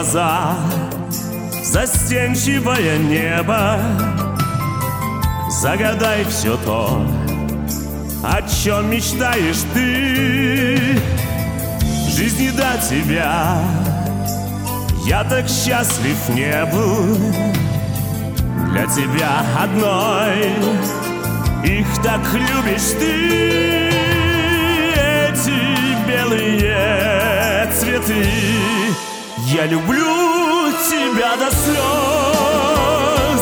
глаза, застенчивое небо. Загадай все то, о чем мечтаешь ты. Жизни до тебя я так счастлив не был. Для тебя одной их так любишь ты. Эти белые цветы, я люблю тебя до слез.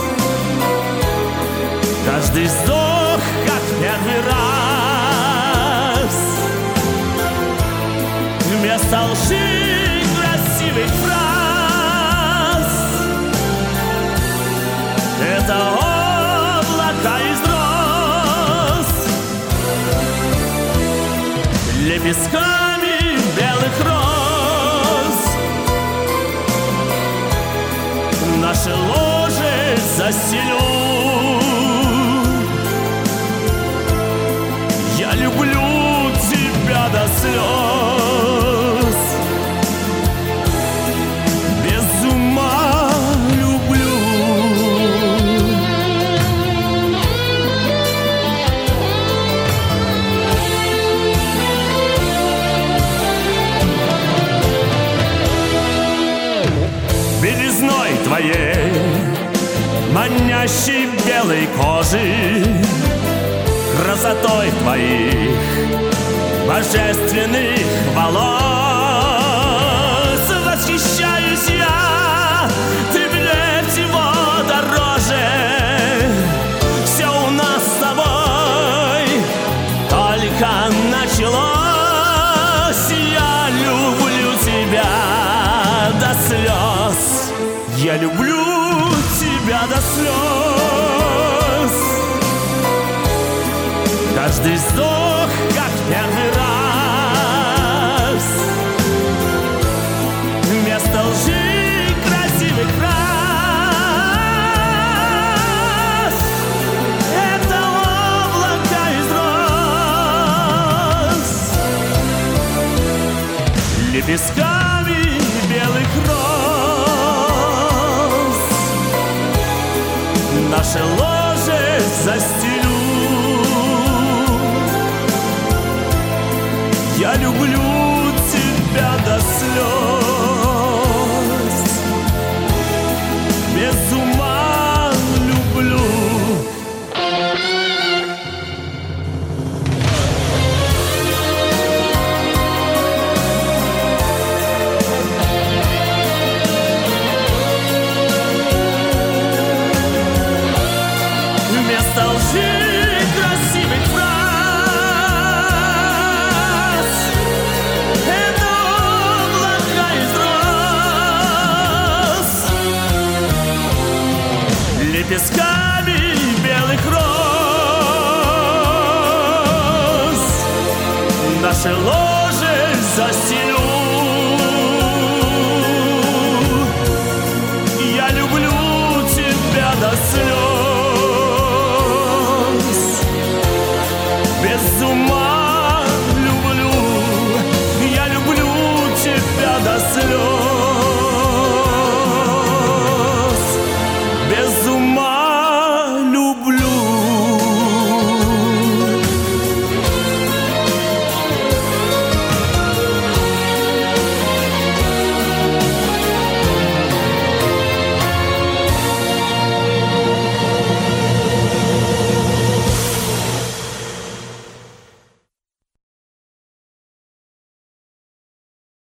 Каждый вздох, как первый раз. Вместо лжи красивых фраз это облака из роз, лепестками белых роз. Наше ложе застелю. Я люблю тебя до слез. Без ума люблю. Белизной твоей, манящей белой кожи, красотой твоих божественных волос восхищаюсь я. Ты мне всего дороже. Все у нас с тобой только началось. Я люблю тебя до слез. Я люблю тебя до слез. Каждый вздох, как первый раз. Вместо лжи красивых фраз это облака из роз, лепестками белых роз. Наше ложе застелю. Я люблю тебя до слез. Без ума люблю. Вместо лжи красивых фраз это облака из роз, лепестками белых роз. Наше ложе